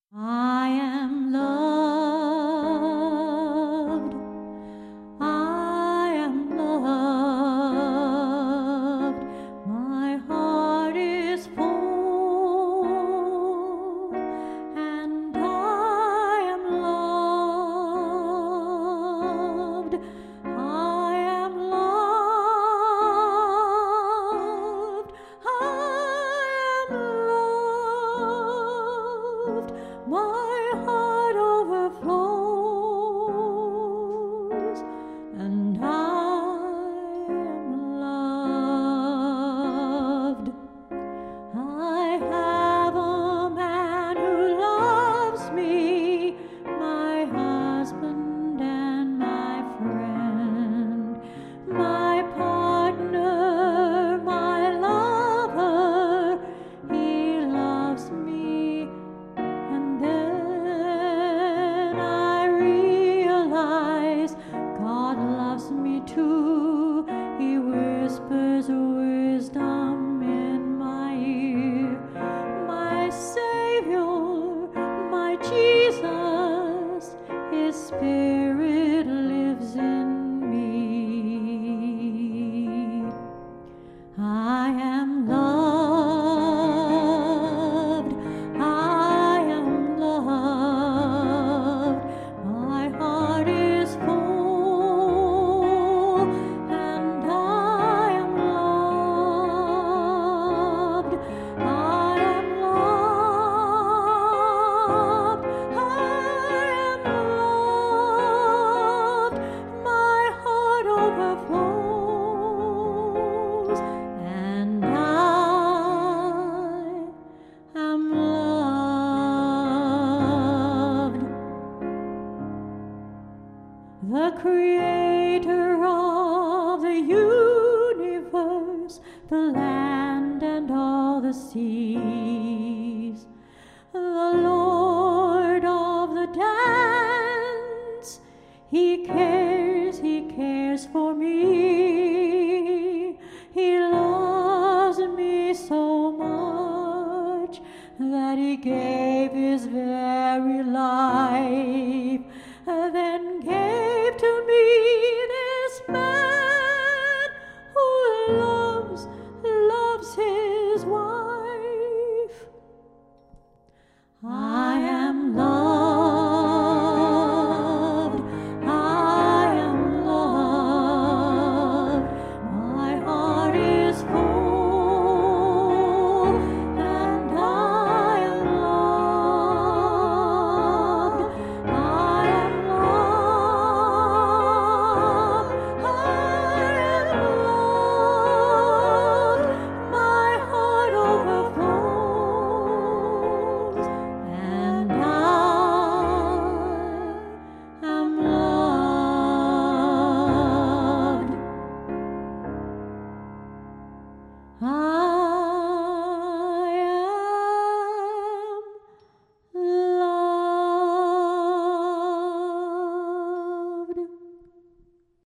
I am loved. I am loved. My heart is full, and I am loved. I am loved. I am loved. My heart overflows, and I am loved. I have a man who loves me, my husband and my friend, my partner, my lover. He loves me. And then I realize God loves me too. He whispers wisdom in my ear. My Savior, my Jesus, His Spirit lives in me. I am loved. I am loved. My heart is full, and I am loved. I am loved. I am loved. My heart overflows, and I am loved. The Creator of the universe, the land and all the seas, the Lord of the dance, He cares for me. He loves me so much that He gave His very life, then gave to me